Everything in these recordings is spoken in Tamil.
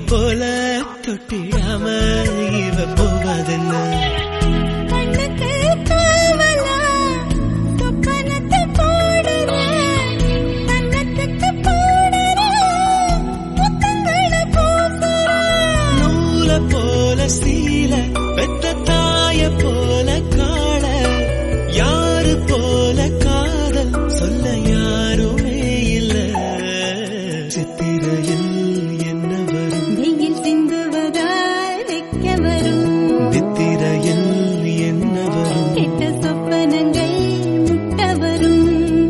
போல தொட்டிடாம இவ போவதென்ன நூல போல சீல பெத்த தாய போல காண யாரு போல காதல் சொல்ல யாருமே இல்ல சித்திரையில் என்ன வரும் வெயில் சிந்துவதால் வெக்க வரும் நித்திரையில் என்ன வரும் கெட்ட சொப்பனங்கள் முட்ட வரும்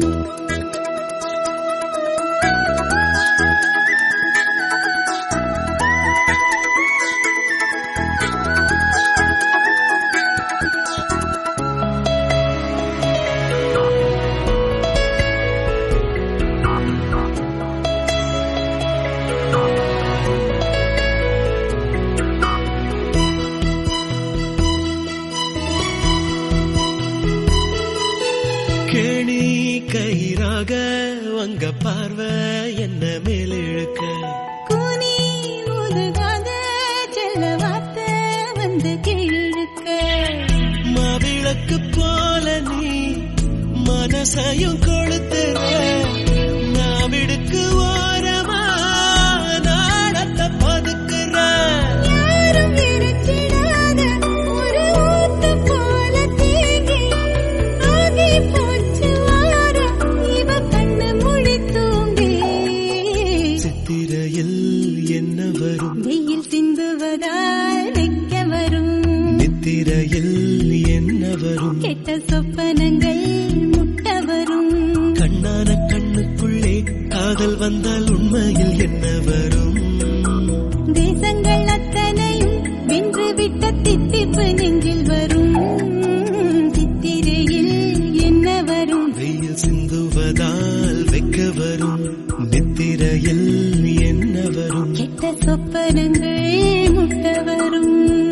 கேணி கயிறாக வங்க பார்வை என்ன மேலிழுக்க கூனி முதுகாத செல்ல வார்த்தை வந்து கீழிழுக்க மாவிளக்கு போல நீ மனசையும் கொளுத்துற நாவிடுக்கு ஓரமா நாடத்தை பதுக்குற யாரும் இறைச்சிடாத ஒரு ஊத்து போல தேங்கி ஆகி போச்சு வாரம் இவ கண்ணு முழி தூங்கி சித்திரையில் என்ன வரும் வெயில் சிந்துவதால் வெக்க வரும் நித்திரையில் என்ன வரும் கெட்ட சொப்பனங்கள் முட்ட வரும் கண்ணான கண்ணுக்குள்ளே காதல் வந்தால் உண்மையில் என்ன வரும் தேசங்கள் அத்தனையும் வென்று விட்ட தித்திப்பு நெஞ்சில் வரும் சித்திரையில் என்ன வரும் வெயில் சிந்துவதால் வெக்க வரும் நித்திரையில் என்ன வரும் கெட்ட சொப்பனங்கள் முட்ட வரும்